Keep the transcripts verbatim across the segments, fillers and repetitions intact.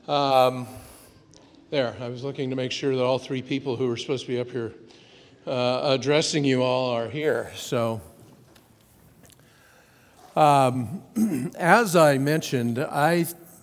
Um, there, I was looking to make sure that all three people who were supposed to be up here uh, addressing you all are here. So, um, as I mentioned, I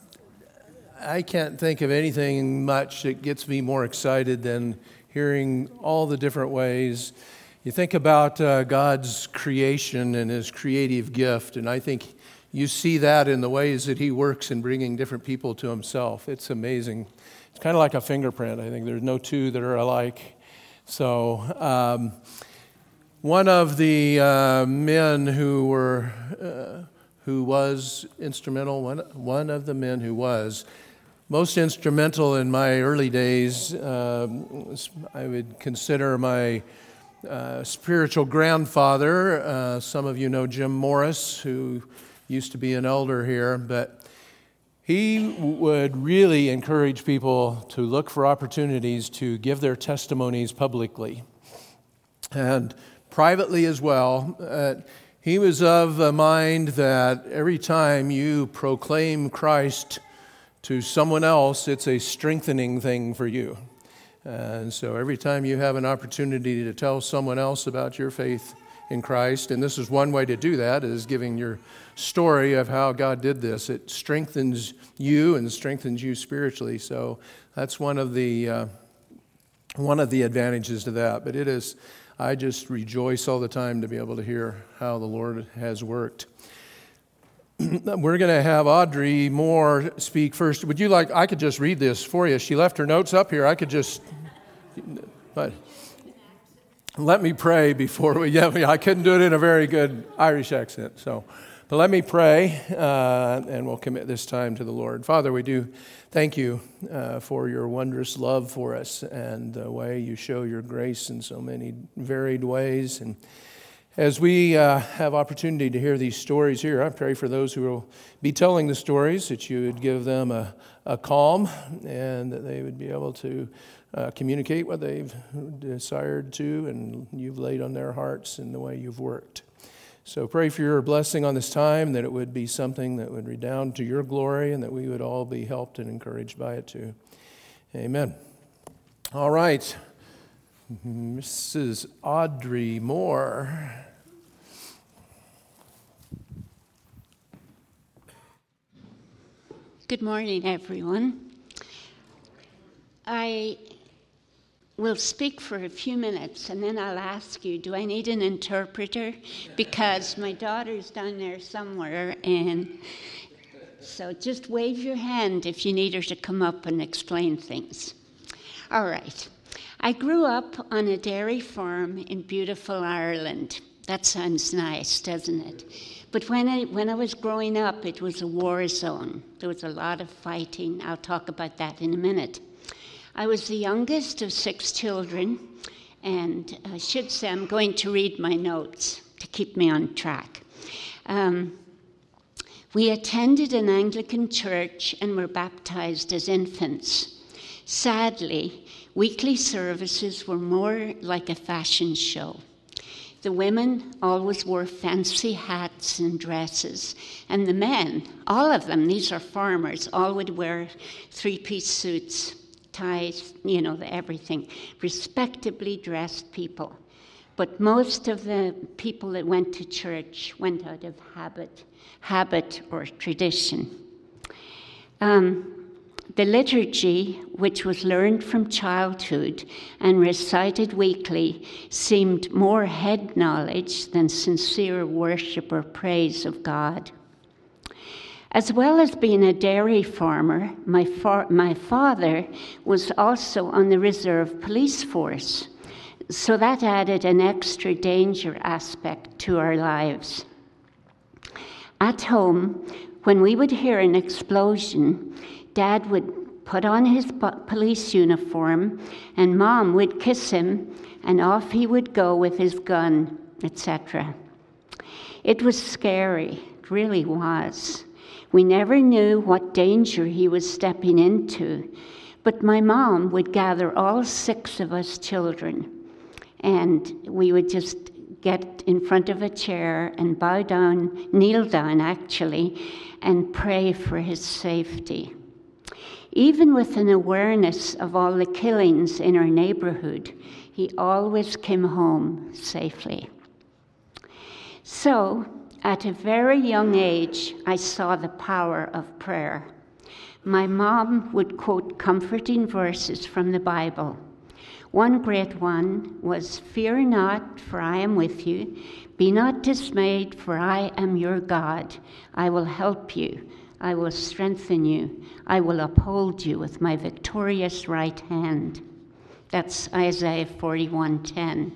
I can't think of anything much that gets me more excited than hearing all the different ways. You think about uh, God's creation and His creative gift, and I think you see that in the ways that He works in bringing different people to Himself. It's amazing. It's kind of like a fingerprint. I think there's no two that are alike. So um, one of the uh, men who were uh, who was instrumental, one one of the men who was most instrumental in my early days, um, I would consider my uh, spiritual grandfather. Uh, some of you know Jim Morris, who used to be an elder here, but he would really encourage people to look for opportunities to give their testimonies publicly and privately as well. Uh, he was of a mind that every time you proclaim Christ to someone else, it's a strengthening thing for you. And so every time you have an opportunity to tell someone else about your faith in Christ, and this is one way to do that, is giving your story of how God did this. It strengthens you and strengthens you spiritually. So that's one of the uh, one of the advantages to that. But it is, I just rejoice all the time to be able to hear how the Lord has worked. We're going to have Audrey Moore speak first. Would you like, I could just read this for you. She left her notes up here. I could just, but let me pray before we, yeah, I couldn't do it in a very good Irish accent. So, but let me pray, uh, and we'll commit this time to the Lord. Father, we do thank you uh, for your wondrous love for us and the way you show your grace in so many varied ways. And as we uh, have opportunity to hear these stories here, I pray for those who will be telling the stories that you would give them a, a calm and that they would be able to uh, communicate what they've desired to and you've laid on their hearts in the way you've worked. So pray for your blessing on this time, that it would be something that would redound to your glory and that we would all be helped and encouraged by it too. Amen. All right. Missus Audrey Moore. Good morning, everyone. I will speak for a few minutes and then I'll ask you, do I need an interpreter? Because my daughter's down there somewhere, and so just wave your hand if you need her to come up and explain things. All right. I grew up on a dairy farm in beautiful Ireland. That sounds nice, doesn't it? But when I, when I was growing up, it was a war zone. There was a lot of fighting. I'll talk about that in a minute. I was the youngest of six children, and I should say I'm going to read my notes to keep me on track. Um, we attended an Anglican church and were baptized as infants. Sadly, weekly services were more like a fashion show. The women always wore fancy hats and dresses, and the men, all of them, these are farmers, all would wear three-piece suits, ties, you know, the everything, respectably dressed people. But most of the people that went to church went out of habit, habit or tradition. Um, The liturgy, which was learned from childhood and recited weekly, seemed more head knowledge than sincere worship or praise of God. As well as being a dairy farmer, my, fa- my father was also on the reserve police force, so that added an extra danger aspect to our lives. At home, when we would hear an explosion, Dad would put on his police uniform, and Mom would kiss him, and off he would go with his gun, et cetera. It was scary, it really was. We never knew what danger he was stepping into, but my mom would gather all six of us children, and we would just get in front of a chair and bow down, kneel down actually, and pray for his safety. Even with an awareness of all the killings in our neighborhood, he always came home safely. So, at a very young age, I saw the power of prayer. My mom would quote comforting verses from the Bible. One great one was, "Fear not, for I am with you. Be not dismayed, for I am your God. I will help you. I will strengthen you. I will uphold you with my victorious right hand." That's Isaiah forty-one ten.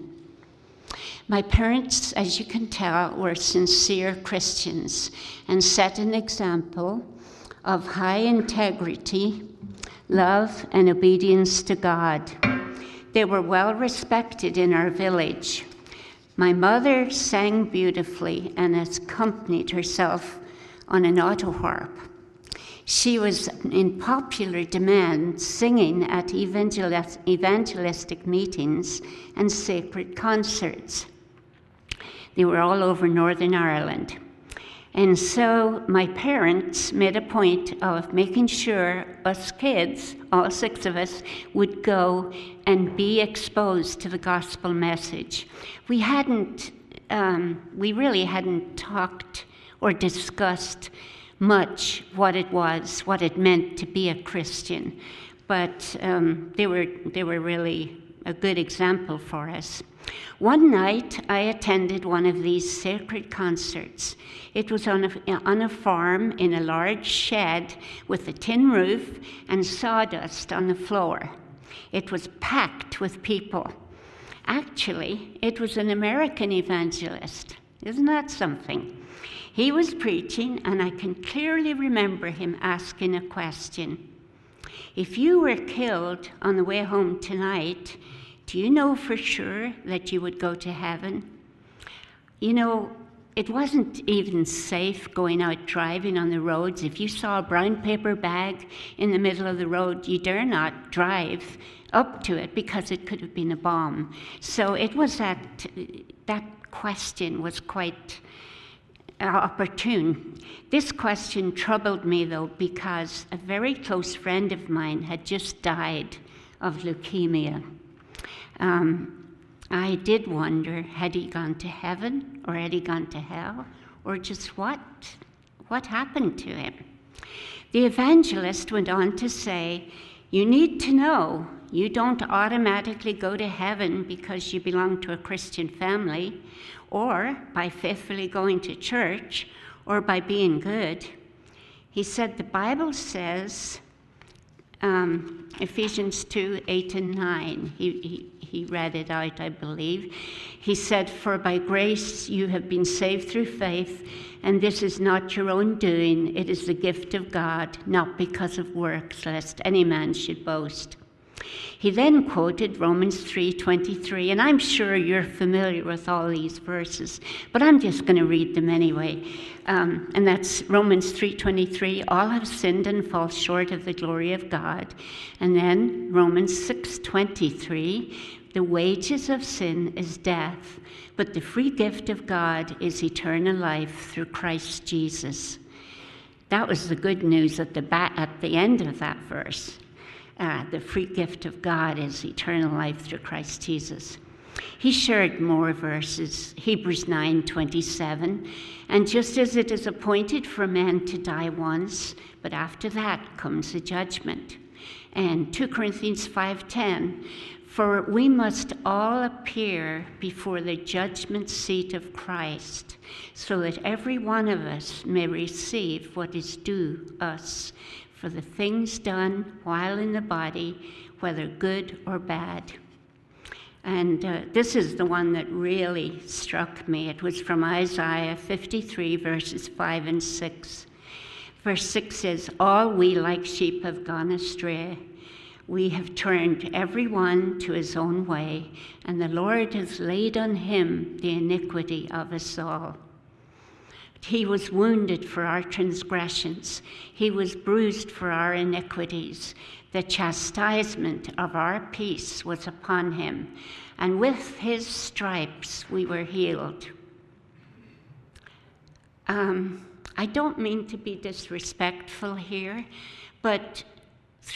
My parents, as you can tell, were sincere Christians and set an example of high integrity, love, and obedience to God. They were well respected in our village. My mother sang beautifully and accompanied herself on an autoharp. She was in popular demand, singing at evangelist, evangelistic meetings and sacred concerts. They were all over Northern Ireland. And so my parents made a point of making sure us kids, all six of us, would go and be exposed to the gospel message. We hadn't, um, we really hadn't talked or discussed much what it was, what it meant to be a Christian, but um, they were they were really a good example for us. One night, I attended one of these sacred concerts. It was on a, on a farm in a large shed with a tin roof and sawdust on the floor. It was packed with people. Actually, it was an American evangelist. Isn't that something? He was preaching, and I can clearly remember him asking a question. "If you were killed on the way home tonight, do you know for sure that you would go to heaven?" You know, it wasn't even safe going out driving on the roads. If you saw a brown paper bag in the middle of the road, you dare not drive up to it because it could have been a bomb. So it was that, that question was quite opportune. This question troubled me, though, because a very close friend of mine had just died of leukemia. Um, I did wonder, had he gone to heaven, or had he gone to hell, or just what, what happened to him? The evangelist went on to say, "You need to know you don't automatically go to heaven because you belong to a Christian family, or by faithfully going to church, or by being good." He said the Bible says, um, Ephesians two, eight and nine, he, he, he read it out, I believe. He said, "For by grace you have been saved through faith, and this is not your own doing, it is the gift of God, not because of works, lest any man should boast." He then quoted Romans three twenty-three, and I'm sure you're familiar with all these verses, but I'm just going to read them anyway. Um, and that's Romans three twenty-three, "All have sinned and fall short of the glory of God." And then Romans six twenty-three, "The wages of sin is death, but the free gift of God is eternal life through Christ Jesus." That was the good news at the, ba- at the end of that verse. Uh, the free gift of God is eternal life through Christ Jesus. He shared more verses, Hebrews nine twenty-seven, "And just as it is appointed for man to die once, but after that comes the judgment." And two Corinthians five ten, "For we must all appear before the judgment seat of Christ, so that every one of us may receive what is due us for the things done while in the body, whether good or bad." And uh, this is the one that really struck me. It was from Isaiah fifty-three, verses five and six. Verse six says, "All we like sheep have gone astray. We have turned every one to his own way, and the Lord has laid on him the iniquity of us all. He was wounded for our transgressions. He was bruised for our iniquities. The chastisement of our peace was upon him, and with his stripes we were healed." Um, I don't mean to be disrespectful here, but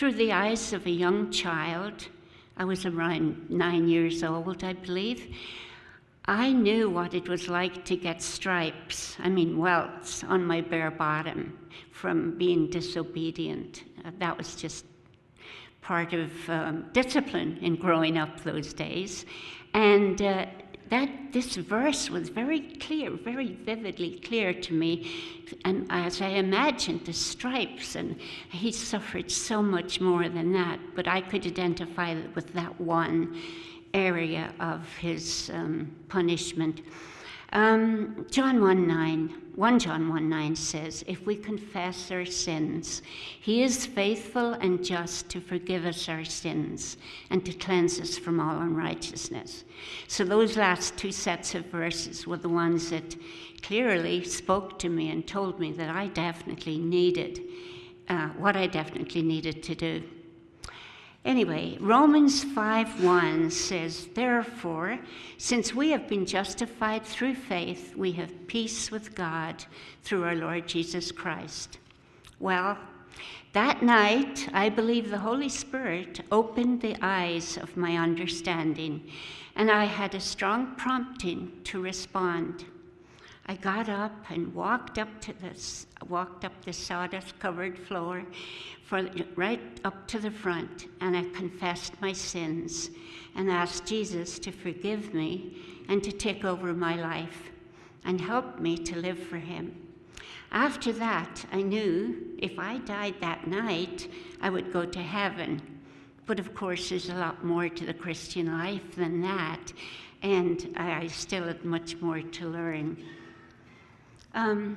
through the eyes of a young child. I was around nine years old, I believe. I knew what it was like to get stripes, I mean welts, on my bare bottom from being disobedient. Uh, that was just part of um, discipline in growing up those days. And uh, that this verse was very clear, very vividly clear to me. And as I imagined the stripes, and he suffered so much more than that, but I could identify with that one area of his um, punishment. Um, John one nine, First John one nine says, if we confess our sins, he is faithful and just to forgive us our sins and to cleanse us from all unrighteousness. So those last two sets of verses were the ones that clearly spoke to me and told me that I definitely needed, uh, what I definitely needed to do. Anyway, Romans five one says, therefore, since we have been justified through faith, we have peace with God through our Lord Jesus Christ. Well, that night, I believe the Holy Spirit opened the eyes of my understanding, and I had a strong prompting to respond. I got up and walked up to this, walked up the sawdust-covered floor, for, right up to the front, and I confessed my sins and asked Jesus to forgive me and to take over my life and help me to live for him. After that, I knew if I died that night, I would go to heaven. But of course, there's a lot more to the Christian life than that, and I still had much more to learn. Um,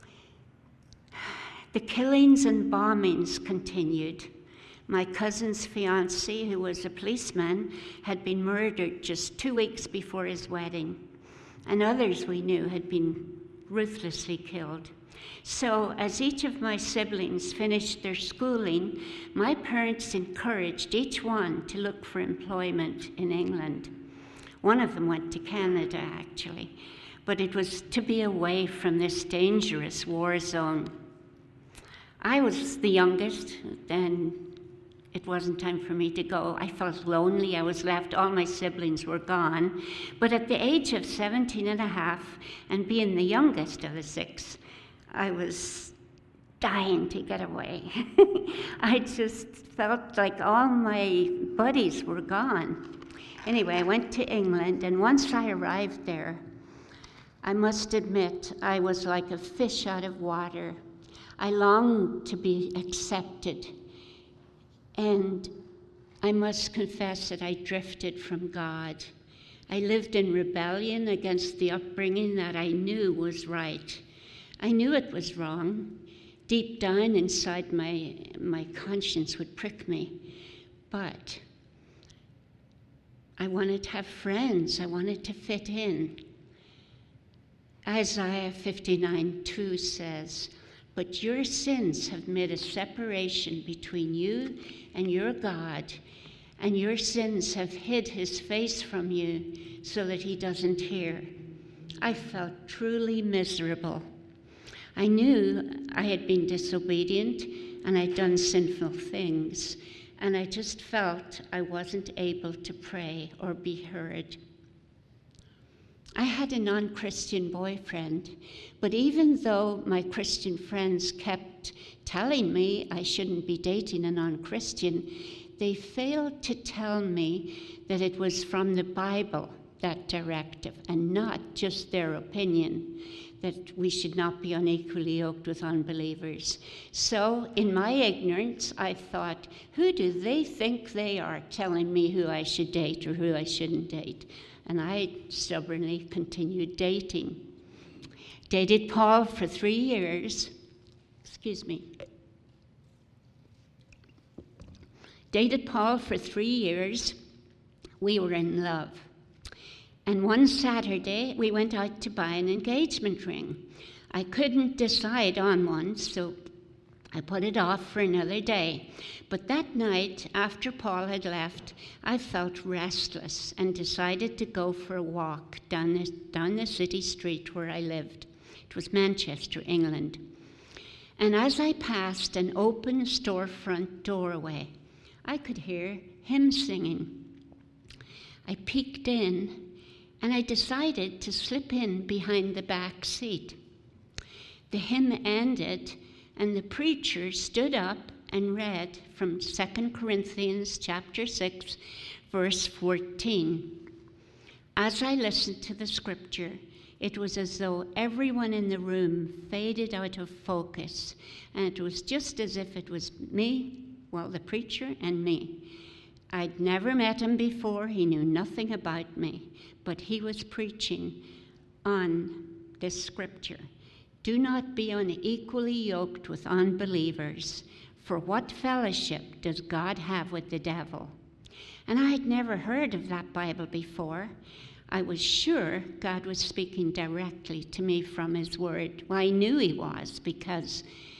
the killings and bombings continued. My cousin's fiancé, who was a policeman, had been murdered just two weeks before his wedding, and others we knew had been ruthlessly killed. So as each of my siblings finished their schooling, my parents encouraged each one to look for employment in England. One of them went to Canada, actually, but it was to be away from this dangerous war zone. I was the youngest, and it wasn't time for me to go. I felt lonely. I was left. All my siblings were gone. But at the age of seventeen and a half, and being the youngest of the six, I was dying to get away. I just felt like all my buddies were gone. Anyway, I went to England, and once I arrived there, I must admit I was like a fish out of water. I longed to be accepted, and I must confess that I drifted from God. I lived in rebellion against the upbringing that I knew was right. I knew it was wrong. Deep down inside, my, my conscience would prick me. But I wanted to have friends. I wanted to fit in. Isaiah fifty-nine two says, but your sins have made a separation between you and your God, and your sins have hid his face from you so that he doesn't hear. I felt truly miserable. I knew I had been disobedient and I'd done sinful things, and I just felt I wasn't able to pray or be heard. I had a non-Christian boyfriend, but even though my Christian friends kept telling me I shouldn't be dating a non-Christian, they failed to tell me that it was from the Bible, that directive, and not just their opinion, that we should not be unequally yoked with unbelievers. So, in my ignorance, I thought, who do they think they are telling me who I should date or who I shouldn't date? And I stubbornly continued dating. Dated Paul for three years. Excuse me. Dated Paul for three years. We were in love. And one Saturday, we went out to buy an engagement ring. I couldn't decide on one, so I put it off for another day. But that night, after Paul had left, I felt restless and decided to go for a walk down the, down the city street where I lived. It was Manchester, England. And as I passed an open storefront doorway, I could hear hymn singing. I peeked in, and I decided to slip in behind the back seat. The hymn ended, and the preacher stood up and read from Second Corinthians chapter six, verse fourteen. As I listened to the scripture, it was as though everyone in the room faded out of focus, and it was just as if it was me, well, the preacher and me. I'd never met him before. He knew nothing about me, but he was preaching on this scripture. Do not be unequally yoked with unbelievers, for what fellowship does God have with the devil? And I had never heard of that Bible before. I was sure God was speaking directly to me from his word. Well, I knew he was, because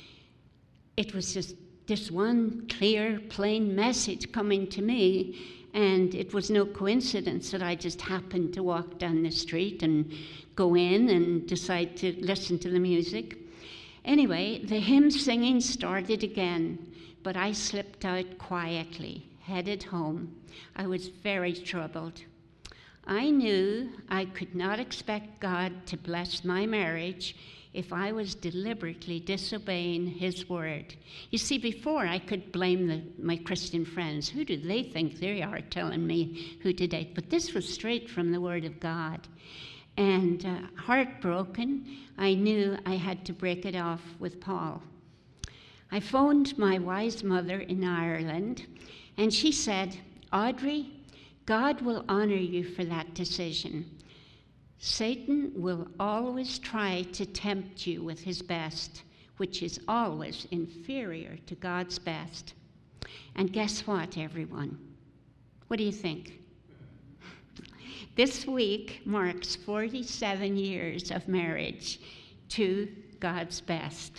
it was just this one clear, plain message coming to me, and it was no coincidence that I just happened to walk down the street and go in and decide to listen to the music. Anyway, the hymn singing started again, but I slipped out quietly, headed home. I was very troubled. I knew I could not expect God to bless my marriage if I was deliberately disobeying his word. You see, before I could blame the, my Christian friends. Who do they think they are telling me who to date? But this was straight from the word of God. And uh, heartbroken, I knew I had to break it off with Paul. I phoned my wise mother in Ireland, and she said, Audrey, God will honor you for that decision. Satan will always try to tempt you with his best, which is always inferior to God's best. And guess what, everyone? What do you think? This week marks forty-seven years of marriage to God's best.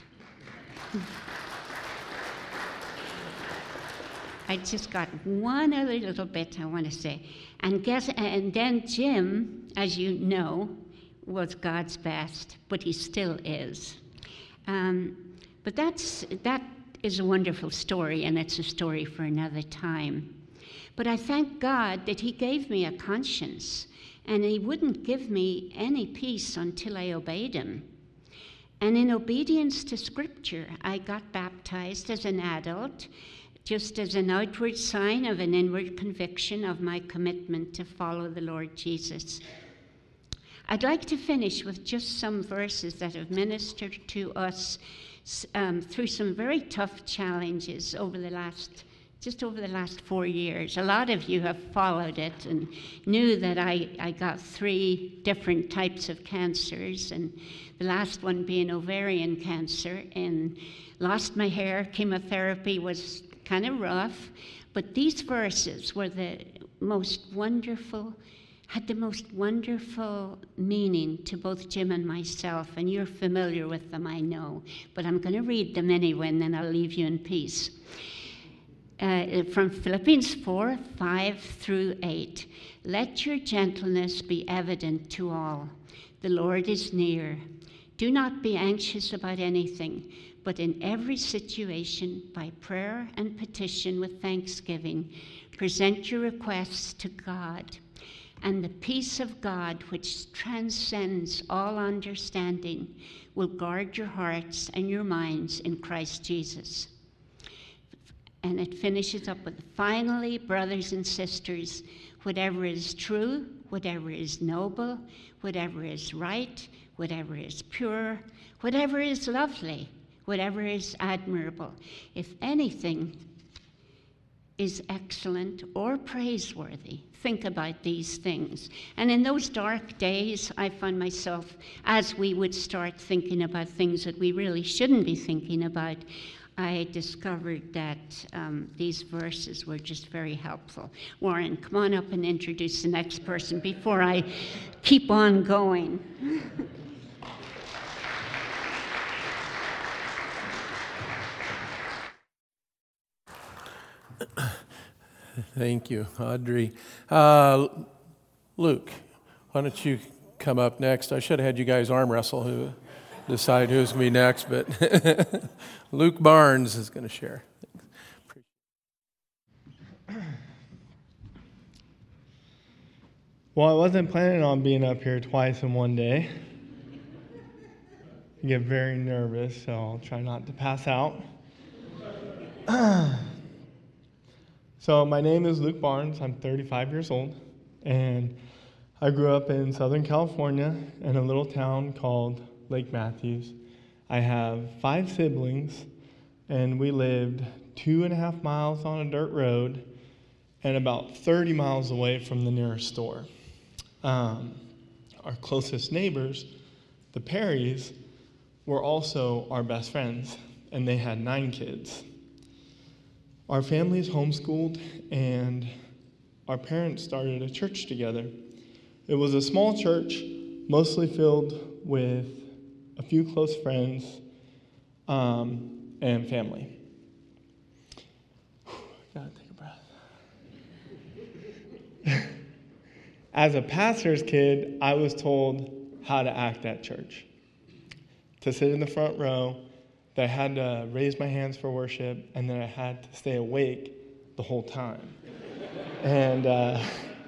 I just got one other little bit I want to say. And guess, and then Jim, as you know, was God's best, but he still is. Um, but that's that is a wonderful story, and it's a story for another time. But I thank God that he gave me a conscience, and he wouldn't give me any peace until I obeyed him. And in obedience to Scripture, I got baptized as an adult, just as an outward sign of an inward conviction of my commitment to follow the Lord Jesus. I'd like to finish with just some verses that have ministered to us um, through some very tough challenges over the last, just over the last four years. A lot of you have followed it and knew that I, I got three different types of cancers, and the last one being ovarian cancer, and lost my hair. Chemotherapy was kind of rough, but these verses were the most wonderful, had the most wonderful meaning to both Jim and myself, and you're familiar with them, I know, but I'm going to read them anyway, and then I'll leave you in peace. Uh, from Philippians four, five through eight. Let your gentleness be evident to all. The Lord is near. Do not be anxious about anything, but in every situation, by prayer and petition with thanksgiving, present your requests to God. And the peace of God, which transcends all understanding, will guard your hearts and your minds in Christ Jesus. And it finishes up with, finally, brothers and sisters, whatever is true, whatever is noble, whatever is right, whatever is pure, whatever is lovely, whatever is admirable, if anything is excellent or praiseworthy, think about these things. And in those dark days, I found myself, as we would start thinking about things that we really shouldn't be thinking about, I discovered that um, these verses were just very helpful. Warren, come on up and introduce the next person before I keep on going. Thank you, Audrey. Uh, Luke, why don't you come up next? I should have had you guys arm wrestle. Who? decide who's going to be next, but Luke Barnes is going to share. Well, I wasn't planning on being up here twice in one day. I get very nervous, so I'll try not to pass out. So my name is Luke Barnes. I'm thirty-five years old, and I grew up in Southern California in a little town called Lake Matthews. I have five siblings, and we lived two and a half miles on a dirt road and about thirty miles away from the nearest store. Um, our closest neighbors, the Perrys, were also our best friends, and they had nine kids. Our family is homeschooled, and our parents started a church together. It was a small church, mostly filled with a few close friends um, and family. Whew, gotta take a breath. As a pastor's kid, I was told how to act at church. To sit in the front row, that I had to raise my hands for worship, and that I had to stay awake the whole time. And uh,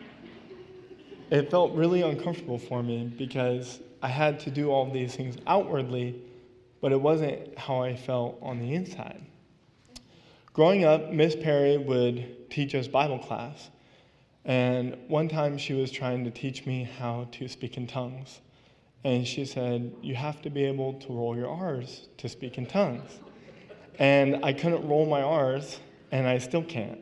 it felt really uncomfortable for me because I had to do all of these things outwardly, but it wasn't how I felt on the inside. Growing up, Miss Perry would teach us Bible class. And one time she was trying to teach me how to speak in tongues. And she said, you have to be able to roll your R's to speak in tongues. And I couldn't roll my R's, and I still can't.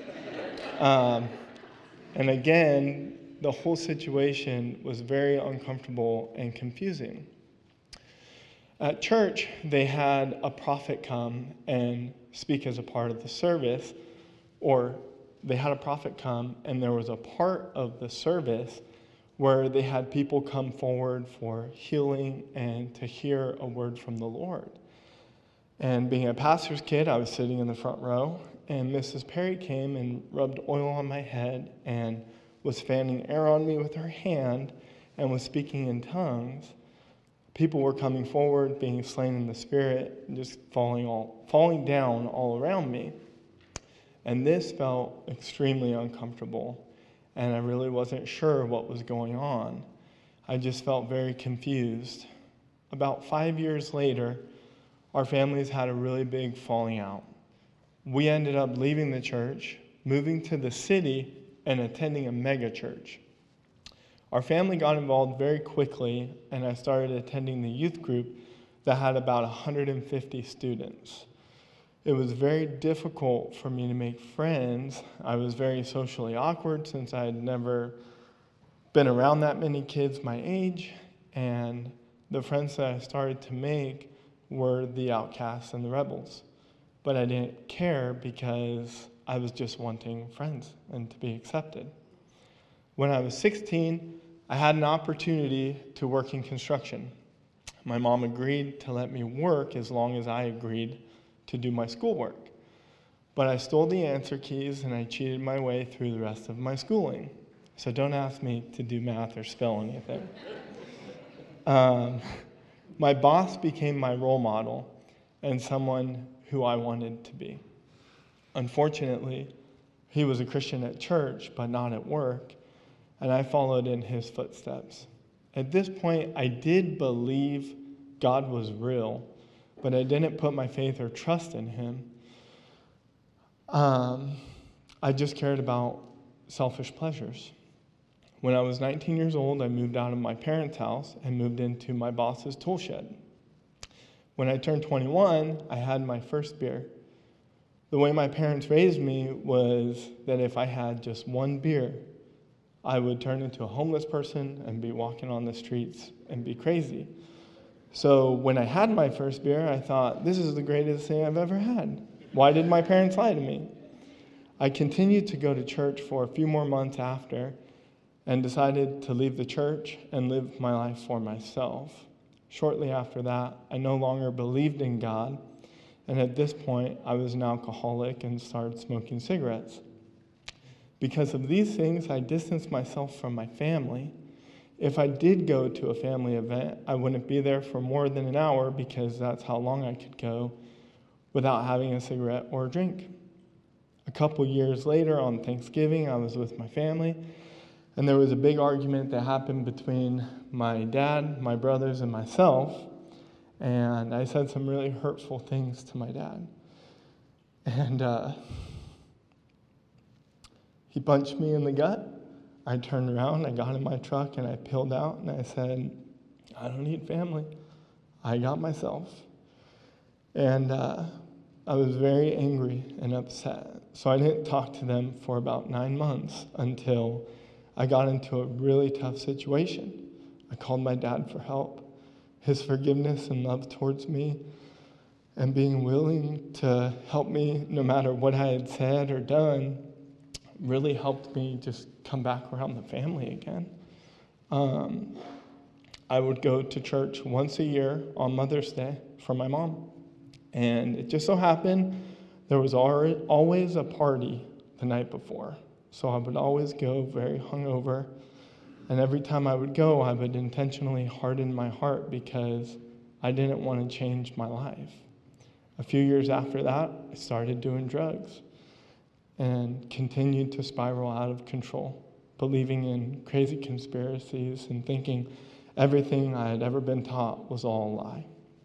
Um, and again, the whole situation was very uncomfortable and confusing. At church, they had a prophet come and speak as a part of the service, or they had a prophet come, and there was a part of the service where they had people come forward for healing and to hear a word from the Lord. And being a pastor's kid, I was sitting in the front row, and Missus Perry came and rubbed oil on my head and was fanning air on me with her hand and was speaking in tongues. People were coming forward, being slain in the Spirit, and just falling all falling down all around me. And this felt extremely uncomfortable, and I really wasn't sure what was going on. I just felt very confused. About five years later, our families had a really big falling out. We ended up leaving the church, moving to the city, and attending a mega church. Our family got involved very quickly, and I started attending the youth group that had about one hundred fifty students. It was very difficult for me to make friends. I was very socially awkward since I had never been around that many kids my age, and the friends that I started to make were the outcasts and the rebels. But I didn't care because I was just wanting friends and to be accepted. When I was sixteen, I had an opportunity to work in construction. My mom agreed to let me work as long as I agreed to do my schoolwork. But I stole the answer keys and I cheated my way through the rest of my schooling. So don't ask me to do math or spell anything. um, my boss became my role model and someone who I wanted to be. Unfortunately, he was a Christian at church, but not at work, and I followed in his footsteps. At this point, I did believe God was real, but I didn't put my faith or trust in him. Um, I just cared about selfish pleasures. When I was nineteen years old, I moved out of my parents' house and moved into my boss's tool shed. When I turned twenty-one, I had my first beer. The way my parents raised me was that if I had just one beer, I would turn into a homeless person and be walking on the streets and be crazy. So when I had my first beer, I thought, this is the greatest thing I've ever had. Why did my parents lie to me? I continued to go to church for a few more months after and decided to leave the church and live my life for myself. Shortly after that, I no longer believed in God, and at this point, I was an alcoholic and started smoking cigarettes. Because of these things, I distanced myself from my family. If I did go to a family event, I wouldn't be there for more than an hour because that's how long I could go without having a cigarette or a drink. A couple years later on Thanksgiving, I was with my family, and there was a big argument that happened between my dad, my brothers, and myself, and I said some really hurtful things to my dad. And uh, he punched me in the gut. I turned around, I got in my truck, and I peeled out, and I said, I don't need family. I got myself. And uh, I was very angry and upset. So I didn't talk to them for about nine months until I got into a really tough situation. I called my dad for help. His forgiveness and love towards me and being willing to help me no matter what I had said or done really helped me just come back around the family again. Um, I would go to church once a year on Mother's Day for my mom. And it just so happened there was always a party the night before. So I would always go very hungover. And every time I would go, I would intentionally harden my heart because I didn't want to change my life. A few years after that, I started doing drugs and continued to spiral out of control, believing in crazy conspiracies and thinking everything I had ever been taught was all a lie.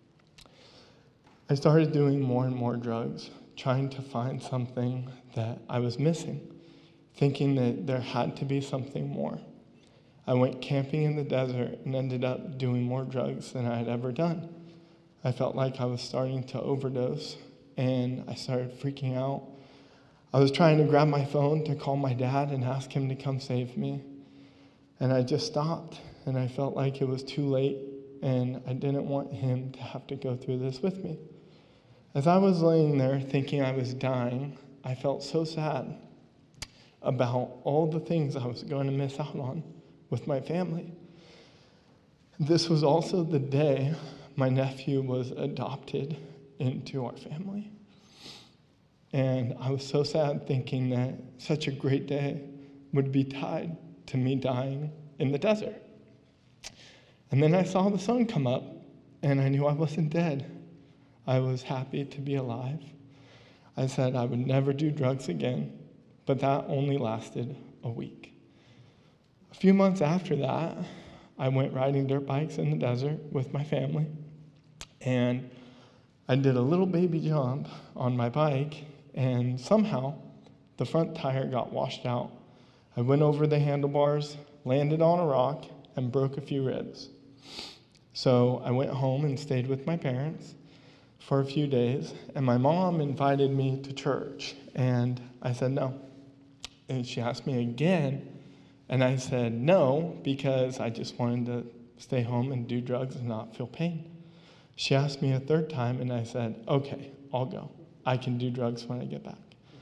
I started doing more and more drugs, trying to find something that I was missing, thinking that there had to be something more. I went camping in the desert and ended up doing more drugs than I had ever done. I felt like I was starting to overdose, and I started freaking out. I was trying to grab my phone to call my dad and ask him to come save me, and I just stopped, and I felt like it was too late, and I didn't want him to have to go through this with me. As I was laying there thinking I was dying, I felt so sad about all the things I was going to miss out on with my family. This was also the day my nephew was adopted into our family. And I was so sad thinking that such a great day would be tied to me dying in the desert. And then I saw the sun come up, and I knew I wasn't dead. I was happy to be alive. I said I would never do drugs again, but that only lasted a week. A few months after that, I went riding dirt bikes in the desert with my family, and I did a little baby jump on my bike, and somehow the front tire got washed out. I went over the handlebars, landed on a rock, and broke a few ribs. So I went home and stayed with my parents for a few days, and my mom invited me to church, and I said no. And she asked me again, and I said no because I just wanted to stay home and do drugs and not feel pain. She asked me a third time, and I said, okay, I'll go. I can do drugs when I get back.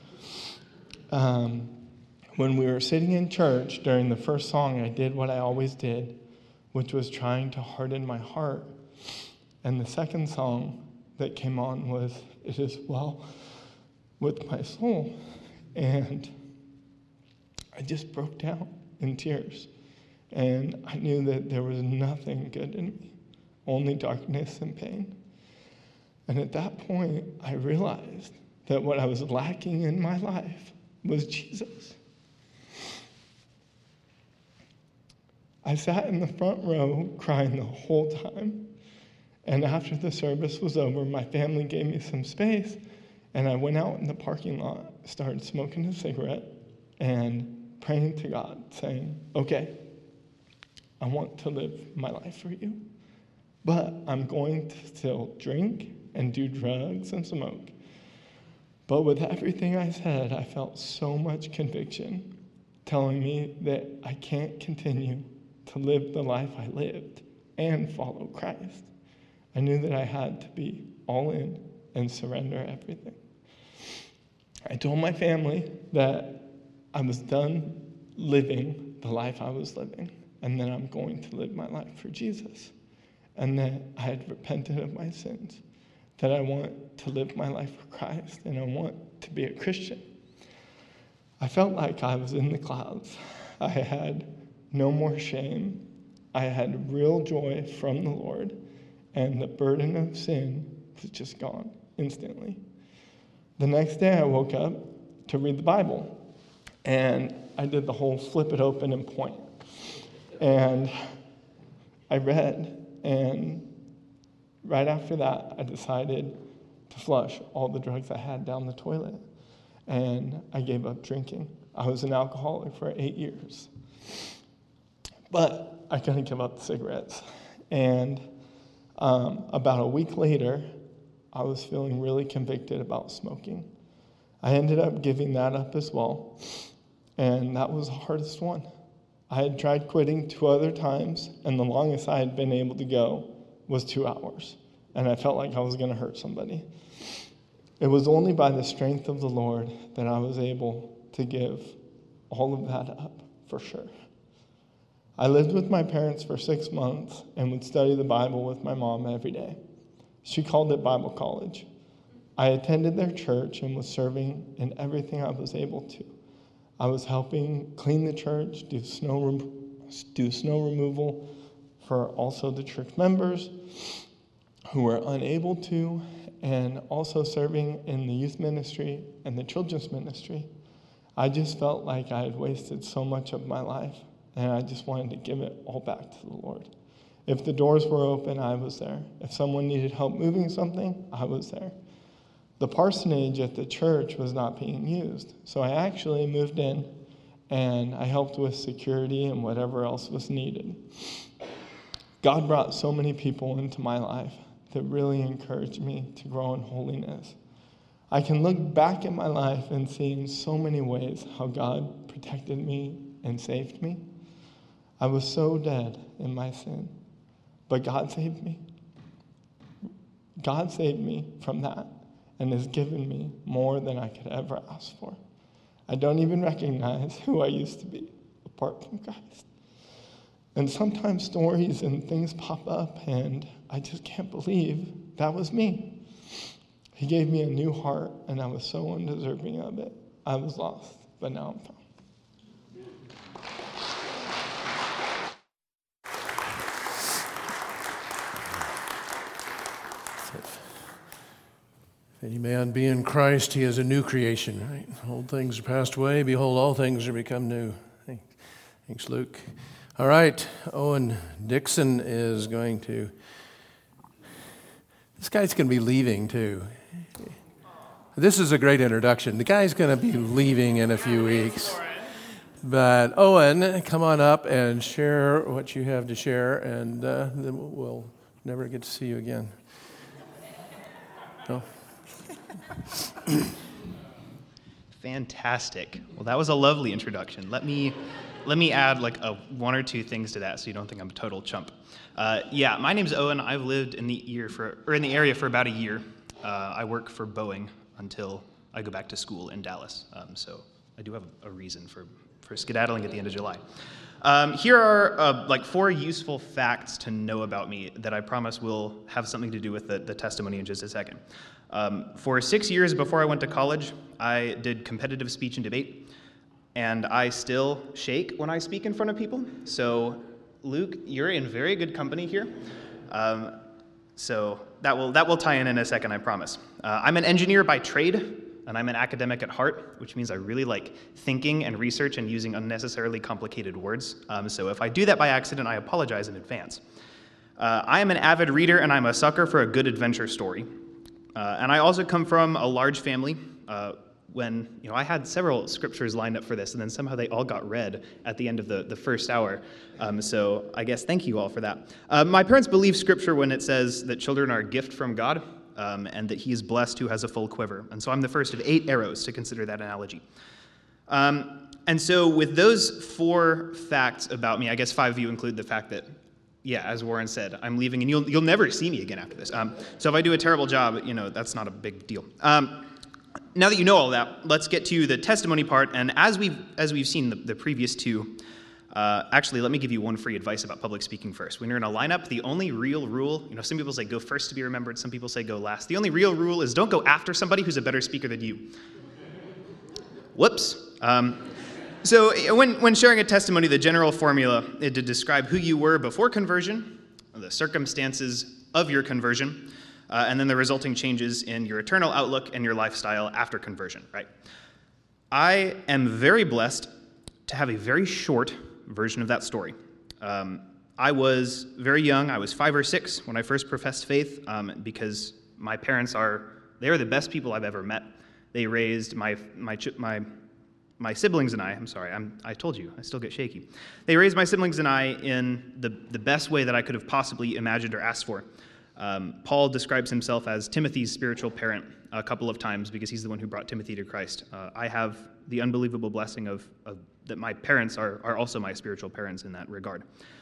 Um, when we were sitting in church during the first song, I did what I always did, which was trying to harden my heart. And the second song that came on was, It Is Well With My Soul. And I just broke down in tears. And I knew that there was nothing good in me, only darkness and pain. And at that point, I realized that what I was lacking in my life was Jesus. I sat in the front row crying the whole time. And after the service was over, my family gave me some space, and I went out in the parking lot, started smoking a cigarette, and praying to God, saying, okay, I want to live my life for you, but I'm going to still drink and do drugs and smoke. But with everything I said, I felt so much conviction telling me that I can't continue to live the life I lived and follow Christ. I knew that I had to be all in and surrender everything. I told my family that I was done living the life I was living, and that I'm going to live my life for Jesus, and that I had repented of my sins, that I want to live my life for Christ, and I want to be a Christian. I felt like I was in the clouds. I had no more shame, I had real joy from the Lord, and the burden of sin was just gone instantly. The next day I woke up to read the Bible, and I did the whole flip it open and point. And I read, and right after that, I decided to flush all the drugs I had down the toilet, and I gave up drinking. I was an alcoholic for eight years. But I couldn't give up the cigarettes. And um, about a week later, I was feeling really convicted about smoking. I ended up giving that up as well, and that was the hardest one. I had tried quitting two other times, and the longest I had been able to go was two hours, and I felt like I was going to hurt somebody. It was only by the strength of the Lord that I was able to give all of that up, for sure. I lived with my parents for six months and would study the Bible with my mom every day. She called it Bible college. I attended their church and was serving in everything I was able to. I was helping clean the church, do snow rem- do snow removal for also the church members who were unable to, and also serving in the youth ministry and the children's ministry. I just felt like I had wasted so much of my life, and I just wanted to give it all back to the Lord. If the doors were open, I was there. If someone needed help moving something, I was there. The parsonage at the church was not being used, so I actually moved in, and I helped with security and whatever else was needed. God brought so many people into my life that really encouraged me to grow in holiness. I can look back at my life and see in so many ways how God protected me and saved me. I was so dead in my sin, but God saved me. God saved me from that and has given me more than I could ever ask for. I don't even recognize who I used to be apart from Christ. And sometimes stories and things pop up, and I just can't believe that was me. He gave me a new heart, and I was so undeserving of it. I was lost, but now I'm found. If any man be in Christ, he is a new creation, right? Old things are passed away. Behold, all things are become new. Thanks, Luke. All right, Owen Dixon is going to, this guy's going to be leaving too. This is a great introduction. The guy's going to be leaving in a few weeks. But Owen, come on up and share what you have to share, and uh, then we'll never get to see you again. No? Fantastic. Well, that was a lovely introduction. Let me let me add like a one or two things to that, so you don't think I'm a total chump. Uh, yeah, my name's Owen. I've lived in the year for or in the area for about a year. Uh, I work for Boeing until I go back to school in Dallas. Um, so I do have a reason for for skedaddling at the end of July. Um, here are uh, like four useful facts to know about me that I promise will have something to do with the, the testimony in just a second. Um, for six years before I went to college, I did competitive speech and debate, and I still shake when I speak in front of people. So, Luke, you're in very good company here. Um, so that will that will tie in in a second, I promise. Uh, I'm an engineer by trade, and I'm an academic at heart, which means I really like thinking and research and using unnecessarily complicated words. Um, so if I do that by accident, I apologize in advance. Uh, I am an avid reader, and I'm a sucker for a good adventure story. Uh, and I also come from a large family. Uh, when, you know, I had several scriptures lined up for this, and then somehow they all got read at the end of the, the first hour. Um, so I guess thank you all for that. Uh, my parents believe scripture when it says that children are a gift from God, um, and that he is blessed who has a full quiver. And so I'm the first of eight arrows to consider that analogy. Um, and so with those four facts about me, I guess five of you include the fact that, yeah, as Warren said, I'm leaving, and you'll you'll never see me again after this. Um, so if I do a terrible job, you know, that's not a big deal. Um, now that you know all that, let's get to the testimony part. And as we've as we've seen the, the previous two, uh, actually, let me give you one free advice about public speaking first. When you're in a lineup, the only real rule, you know, some people say go first to be remembered. Some people say go last. The only real rule is don't go after somebody who's a better speaker than you. Whoops. Um, So when, when sharing a testimony, the general formula is to describe who you were before conversion, the circumstances of your conversion, uh, and then the resulting changes in your eternal outlook and your lifestyle after conversion, right? I am very blessed to have a very short version of that story. Um, I was very young. I was five or six when I first professed faith um, because my parents are, they are the best people I've ever met. They raised my, my, my, my siblings and I, I'm sorry, I'm, I told you, I still get shaky. They raised my siblings and I in the, the best way that I could have possibly imagined or asked for. Um, Paul describes himself as Timothy's spiritual parent a couple of times because he's the one who brought Timothy to Christ. Uh, I have the unbelievable blessing of, of that my parents are, are also my spiritual parents in that regard.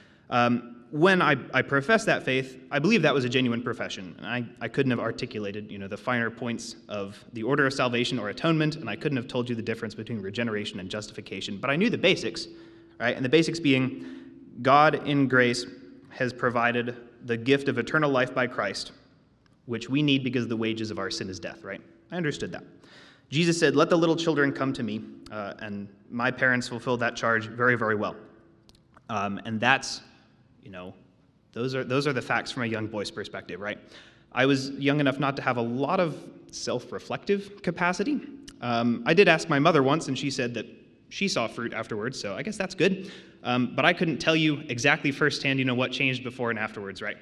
Um, when I, I professed that faith, I believe that was a genuine profession, and I, I couldn't have articulated, you know, the finer points of the order of salvation or atonement, and I couldn't have told you the difference between regeneration and justification, but I knew the basics, right? And the basics being God in grace has provided the gift of eternal life by Christ, which we need because the wages of our sin is death, right? I understood that. Jesus said, "Let the little children come to me," uh, and my parents fulfilled that charge very, very well. Um, and that's, you know, those are those are the facts from a young boy's perspective, right? I was young enough not to have a lot of self-reflective capacity. Um, I did ask my mother once, and she said that she saw fruit afterwards, so I guess that's good. Um, but I couldn't tell you exactly firsthand, you know, what changed before and afterwards, right?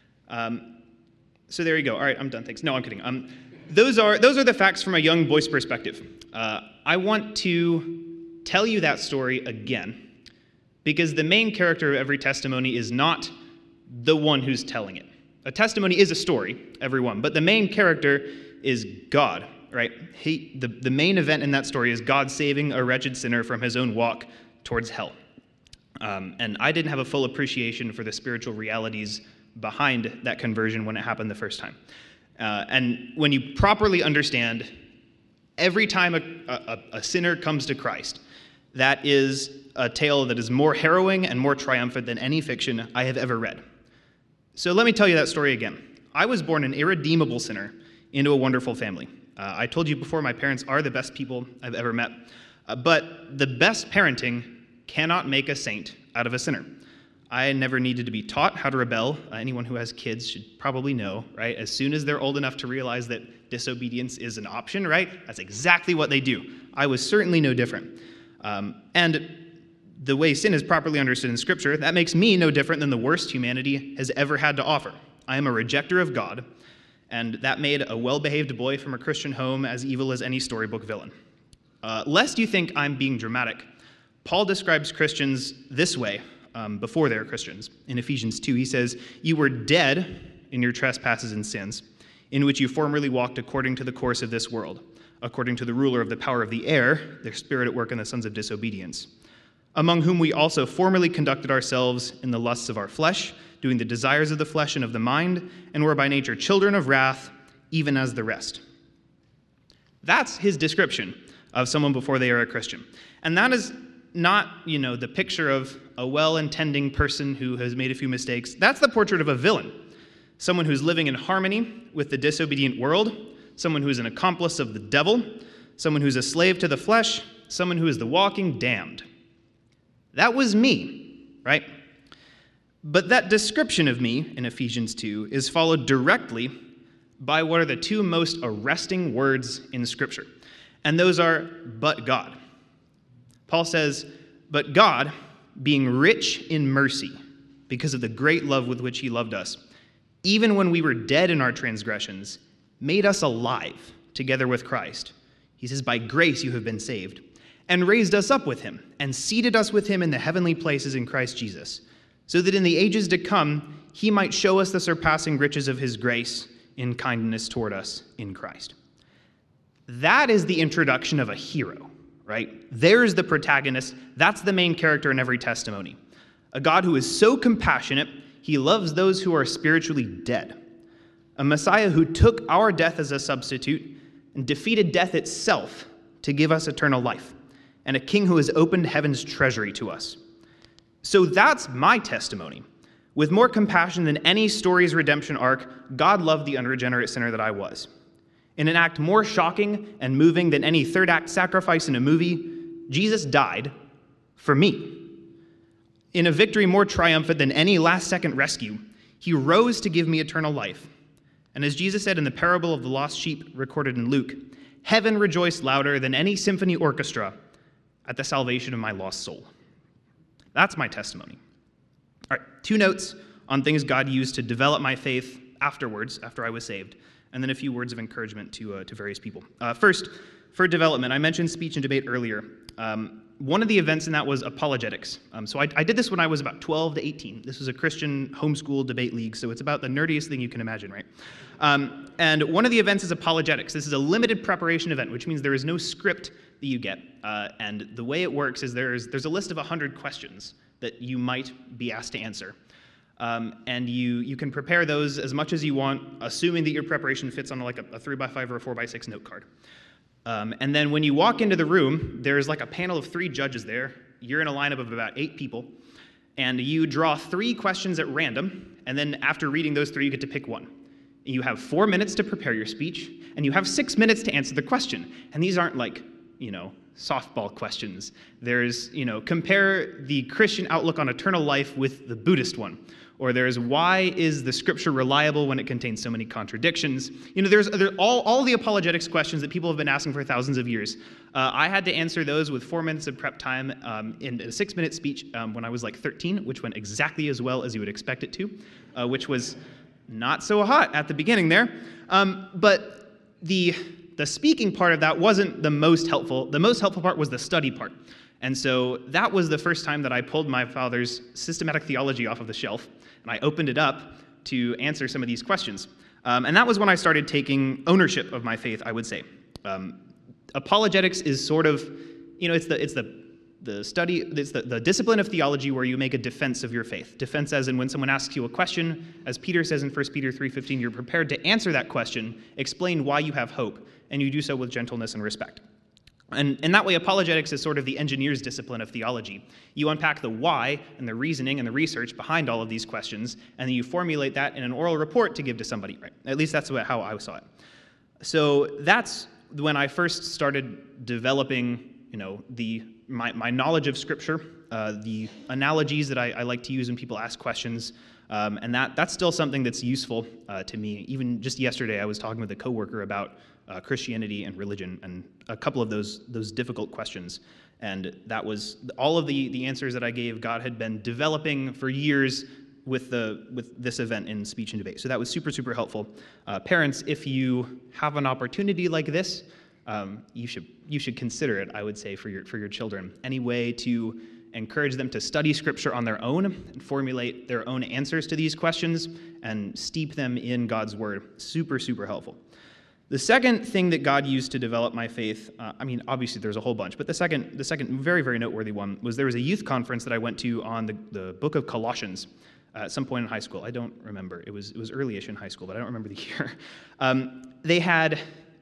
Um, so there you go. All right, I'm done. Thanks. No, I'm kidding. Um, those are those are the facts from a young boy's perspective. Uh, I want to tell you that story again, because the main character of every testimony is not the one who's telling it. A testimony is a story, everyone, but the main character is God, right? He, the, the main event in that story is God saving a wretched sinner from his own walk towards hell. Um, and I didn't have a full appreciation for the spiritual realities behind that conversion when it happened the first time. Uh, and when you properly understand, every time a, a, a sinner comes to Christ, that is a tale that is more harrowing and more triumphant than any fiction I have ever read. So let me tell you that story again. I was born an irredeemable sinner into a wonderful family. Uh, I told you before, my parents are the best people I've ever met. Uh, but the best parenting cannot make a saint out of a sinner. I never needed to be taught how to rebel. Uh, anyone who has kids should probably know, right? As soon as they're old enough to realize that disobedience is an option, right? That's exactly what they do. I was certainly no different. Um, and the way sin is properly understood in Scripture, that makes me no different than the worst humanity has ever had to offer. I am a rejecter of God, and that made a well-behaved boy from a Christian home as evil as any storybook villain. Uh, lest you think I'm being dramatic, Paul describes Christians this way um, before they're Christians. In Ephesians two, he says, "You were dead in your trespasses and sins, in which you formerly walked according to the course of this world, according to the ruler of the power of the air, the spirit at work in the sons of disobedience, among whom we also formerly conducted ourselves in the lusts of our flesh, doing the desires of the flesh and of the mind, and were by nature children of wrath, even as the rest." That's his description of someone before they are a Christian. And that is not, you know, the picture of a well-intending person who has made a few mistakes. That's the portrait of a villain, someone who's living in harmony with the disobedient world, someone who's an accomplice of the devil, someone who's a slave to the flesh, someone who is the walking damned. That was me, right? But that description of me in Ephesians two is followed directly by what are the two most arresting words in Scripture. And those are, "but God." Paul says, "But God, being rich in mercy, because of the great love with which he loved us, even when we were dead in our transgressions, made us alive together with Christ." He says, "By grace you have been saved, and raised us up with him, and seated us with him in the heavenly places in Christ Jesus, so that in the ages to come he might show us the surpassing riches of his grace in kindness toward us in Christ." That is the introduction of a hero, right? There's the protagonist. That's the main character in every testimony. A God who is so compassionate, he loves those who are spiritually dead. A Messiah who took our death as a substitute and defeated death itself to give us eternal life. And a king who has opened heaven's treasury to us. So that's my testimony. With more compassion than any story's redemption arc, God loved the unregenerate sinner that I was. In an act more shocking and moving than any third act sacrifice in a movie, Jesus died for me. In a victory more triumphant than any last-second rescue, he rose to give me eternal life. And as Jesus said in the parable of the lost sheep recorded in Luke, heaven rejoiced louder than any symphony orchestra at the salvation of my lost soul. That's my testimony. All right, two notes on things God used to develop my faith afterwards, after I was saved, and then a few words of encouragement to, uh, to various people. Uh, first, for development, I mentioned speech and debate earlier. Um, one of the events in that was apologetics. Um, so I, I did this when I was about twelve to eighteen. This was a Christian homeschool debate league, so it's about the nerdiest thing you can imagine, right? Um, and one of the events is apologetics. This is a limited preparation event, which means there is no script that you get. Uh, and the way it works is there's, there's a list of one hundred questions that you might be asked to answer. Um, and you, you can prepare those as much as you want, assuming that your preparation fits on like a, a three by five or a four by six note card. Um, and then when you walk into the room, there's like a panel of three judges there. You're in a lineup of about eight people. And you draw three questions at random. And then after reading those three, you get to pick one. You have four minutes to prepare your speech. And you have six minutes to answer the question. And these aren't like, you know, softball questions. There's, you know, compare the Christian outlook on eternal life with the Buddhist one. Or there's, why is the scripture reliable when it contains so many contradictions? You know, there's there, all, all the apologetics questions that people have been asking for thousands of years. Uh, I had to answer those with four minutes of prep time um, in a six-minute speech um, when I was like thirteen, which went exactly as well as you would expect it to, uh, which was not so hot at the beginning there. Um, but the, the speaking part of that wasn't the most helpful. The most helpful part was the study part. And so that was the first time that I pulled my father's systematic theology off of the shelf, and I opened it up to answer some of these questions. Um, and that was when I started taking ownership of my faith, I would say. Um, apologetics is sort of, you know, it's the it's the the study, it's the, the discipline of theology where you make a defense of your faith. Defense as in when someone asks you a question, as Peter says in First Peter three fifteen, you're prepared to answer that question, explain why you have hope, and you do so with gentleness and respect. And in that way, apologetics is sort of the engineer's discipline of theology. You unpack the why and the reasoning and the research behind all of these questions, and then you formulate that in an oral report to give to somebody, right? At least that's how I saw it. So that's when I first started developing, you know, the my, my knowledge of Scripture, uh, the analogies that I, I like to use when people ask questions, um, and that that's still something that's useful uh, to me. Even just yesterday, I was talking with a coworker about Uh, Christianity and religion, and a couple of those those difficult questions. And that was all of the the answers that I gave. God had been developing for years with the with this event in speech and debate. So that was super super helpful. Uh, parents, if you have an opportunity like this, um, you should you should consider it. I would say for your for your children, any way to encourage them to study Scripture on their own and formulate their own answers to these questions and steep them in God's Word. Super super helpful. The second thing that God used to develop my faith, uh, I mean, obviously there's a whole bunch, but the second the second very, very noteworthy one was there was a youth conference that I went to on the, the book of Colossians uh, at some point in high school. I don't remember. It was it was early-ish in high school, but I don't remember the year. Um, they had,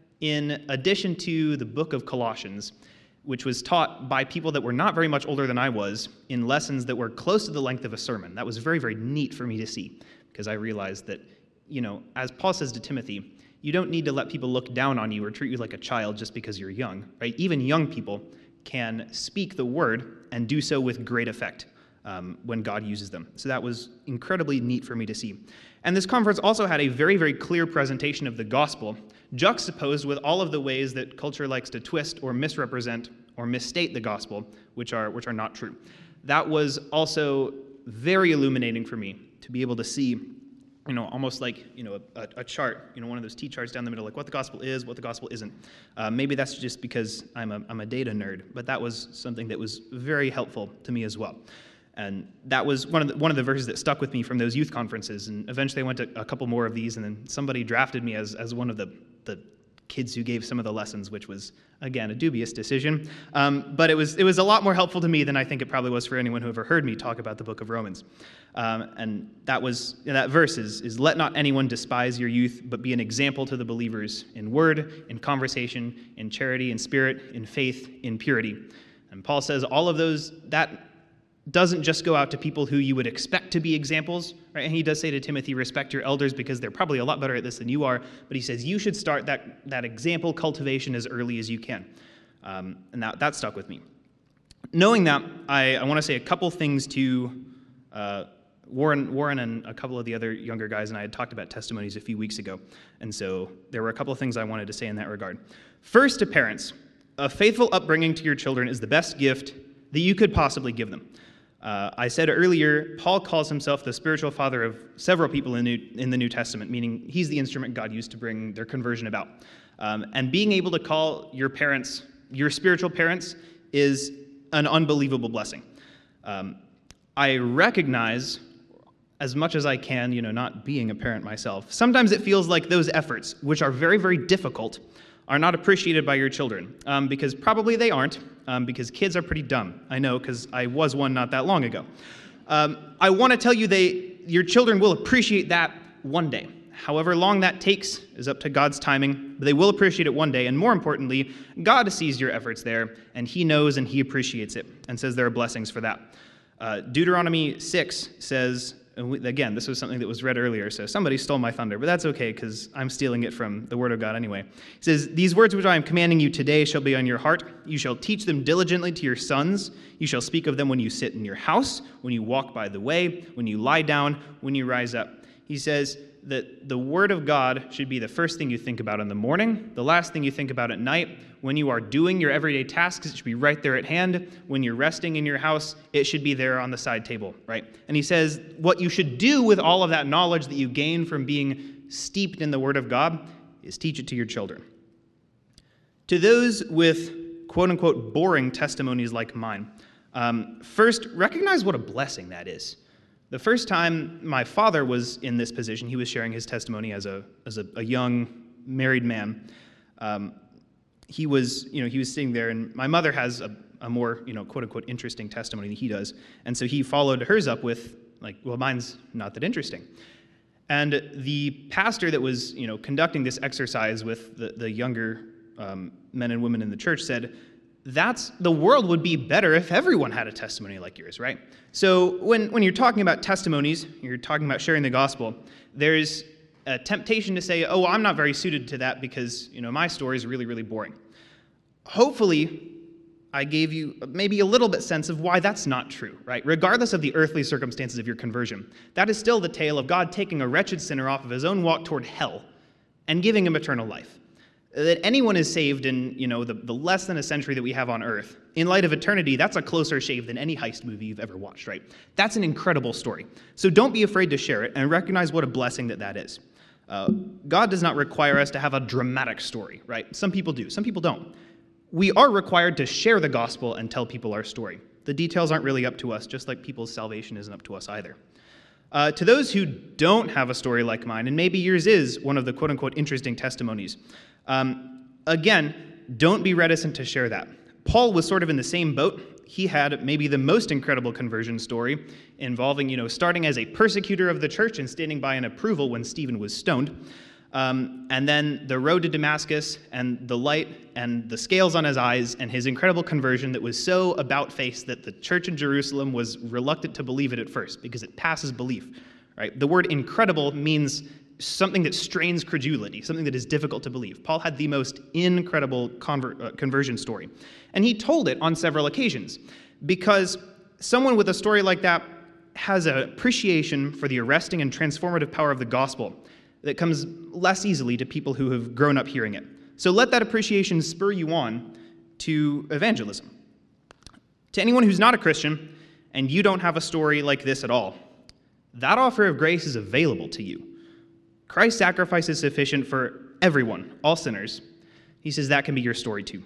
in addition to the book of Colossians, which was taught by people that were not very much older than I was, in lessons that were close to the length of a sermon. That was very, very neat for me to see, because I realized that, you know, as Paul says to Timothy, you don't need to let people look down on you or treat you like a child just because you're young, right? Even young people can speak the word and do so with great effect um, when God uses them. So that was incredibly neat for me to see. And this conference also had a very, very clear presentation of the gospel, juxtaposed with all of the ways that culture likes to twist or misrepresent or misstate the gospel, which are which are not true. That was also very illuminating for me to be able to see, you know, almost like, you know, a, a chart, you know, one of those T-charts down the middle, like what the gospel is, what the gospel isn't. Uh, maybe that's just because I'm a, I'm a data nerd, but that was something that was very helpful to me as well. And that was one of the, one of the verses that stuck with me from those youth conferences. And eventually I went to a couple more of these, and then somebody drafted me as, as one of the, the kids who gave some of the lessons, which was, again, a dubious decision. Um, but it was it was a lot more helpful to me than I think it probably was for anyone who ever heard me talk about the book of Romans. Um, and that was that verse is, is, let not anyone despise your youth, but be an example to the believers in word, in conversation, in charity, in spirit, in faith, in purity. And Paul says all of those, that doesn't just go out to people who you would expect to be examples, right? And he does say to Timothy, respect your elders because they're probably a lot better at this than you are. But he says you should start that, that example cultivation as early as you can. Um, and that, that stuck with me. knowing that, I, I want to say a couple things to uh, Warren, Warren and a couple of the other younger guys and I had talked about testimonies a few weeks ago, and so there were a couple of things I wanted to say in that regard. First, to parents, a faithful upbringing to your children is the best gift that you could possibly give them. Uh, I said earlier, Paul calls himself the spiritual father of several people in, New, in the New Testament, meaning he's the instrument God used to bring their conversion about. Um, and being able to call your parents, your spiritual parents, is an unbelievable blessing. Um, I recognize, as much as I can, you know, not being a parent myself, sometimes it feels like those efforts, which are very, very difficult, are not appreciated by your children, um, because probably they aren't, um, because kids are pretty dumb. I know, because I was one not that long ago. Um, I want to tell you they, your children will appreciate that one day. However long that takes is up to God's timing, but they will appreciate it one day, and more importantly, God sees your efforts there, and he knows and he appreciates it, and says there are blessings for that. Uh, Deuteronomy six says, again, this was something that was read earlier, so somebody stole my thunder, but that's okay, because I'm stealing it from the Word of God anyway. It says, "These words which I am commanding you today shall be on your heart. You shall teach them diligently to your sons. You shall speak of them when you sit in your house, when you walk by the way, when you lie down, when you rise up." He says that the Word of God should be the first thing you think about in the morning, the last thing you think about at night. When you are doing your everyday tasks, it should be right there at hand. When you're resting in your house, it should be there on the side table, right? And he says what you should do with all of that knowledge that you gain from being steeped in the Word of God is teach it to your children. To those with quote-unquote boring testimonies like mine, um, first, recognize what a blessing that is. The first time my father was in this position, he was sharing his testimony as a as a, a young married man. Um, he was, you know, he was sitting there, and my mother has a, a more, you know, quote unquote interesting testimony than he does, and so he followed hers up with like, well, mine's not that interesting. And the pastor that was, you know, conducting this exercise with the the younger um, men and women in the church said, that's, the world would be better if everyone had a testimony like yours, right? So when, when you're talking about testimonies, you're talking about sharing the gospel, there's a temptation to say, oh, I'm not very suited to that because, you know, my story is really, really boring. Hopefully, I gave you maybe a little bit sense of why that's not true, right? Regardless of the earthly circumstances of your conversion, that is still the tale of God taking a wretched sinner off of his own walk toward hell and giving him eternal life. That anyone is saved in, you know, the, the less than a century that we have on earth. In light of eternity, that's a closer shave than any heist movie you've ever watched, right? That's an incredible story. So don't be afraid to share it and recognize what a blessing that that is. Uh, God does not require us to have a dramatic story, right? Some people do, some people don't. We are required to share the gospel and tell people our story. The details aren't really up to us, just like people's salvation isn't up to us either. Uh, to those who don't have a story like mine, and maybe yours is one of the quote-unquote interesting testimonies, Um, again, don't be reticent to share that. Paul was sort of in the same boat. He had maybe the most incredible conversion story involving, you know, starting as a persecutor of the church and standing by in approval when Stephen was stoned. Um, and then the road to Damascus and the light and the scales on his eyes and his incredible conversion that was so about-face that the church in Jerusalem was reluctant to believe it at first because it passes belief, right? The word incredible means something that strains credulity, something that is difficult to believe. Paul had the most incredible conver- uh, conversion story. And he told it on several occasions because someone with a story like that has an appreciation for the arresting and transformative power of the gospel that comes less easily to people who have grown up hearing it. So let that appreciation spur you on to evangelism. To anyone who's not a Christian and you don't have a story like this at all, that offer of grace is available to you. Christ's sacrifice is sufficient for everyone, all sinners. He says that can be your story too.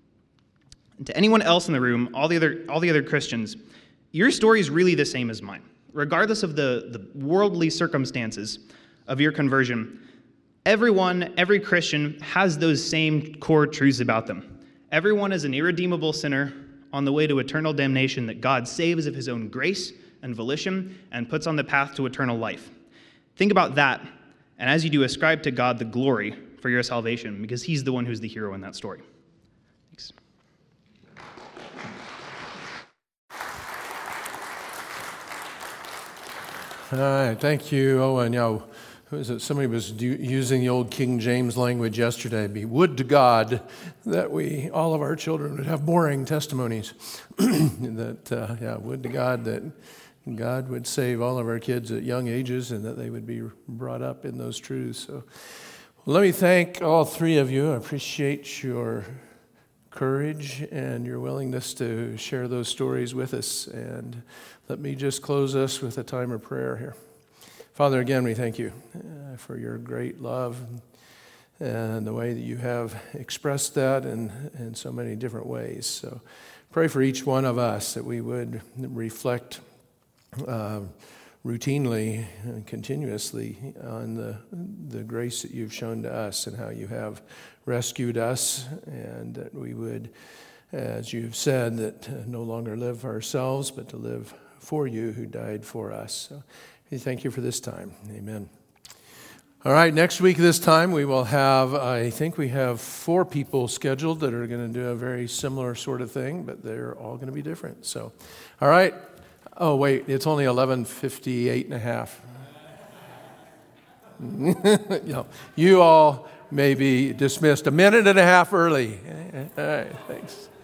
And to anyone else in the room, all the other all the other Christians, your story is really the same as mine. Regardless of the, the worldly circumstances of your conversion, everyone, every Christian has those same core truths about them. Everyone is an irredeemable sinner on the way to eternal damnation that God saves of his own grace and volition and puts on the path to eternal life. Think about that. And as you do, ascribe to God the glory for your salvation, because he's the one who's the hero in that story. Thanks. All right, thank you, Owen. Yeah, was it, somebody was do, using the old King James language yesterday. It'd be would to God that we, all of our children, would have boring testimonies. that, uh, yeah, would to God that God would save all of our kids at young ages and that they would be brought up in those truths. So let me thank all three of you. I appreciate your courage and your willingness to share those stories with us. And let me just close us with a time of prayer here. Father, again, we thank you uh, for your great love and the way that you have expressed that in, in so many different ways. So pray for each one of us that we would reflect uh, routinely and continuously on the, the grace that you've shown to us and how you have rescued us, and that we would, as you've said, that uh, no longer live for ourselves, but to live for you who died for us. So we thank you for this time. Amen. All right, next week this time we will have, I think we have four people scheduled that are going to do a very similar sort of thing, but they're all going to be different. So, all right. Oh, wait, it's only eleven fifty-eight and a half. you know, you all may be dismissed a minute and a half early. All right, thanks.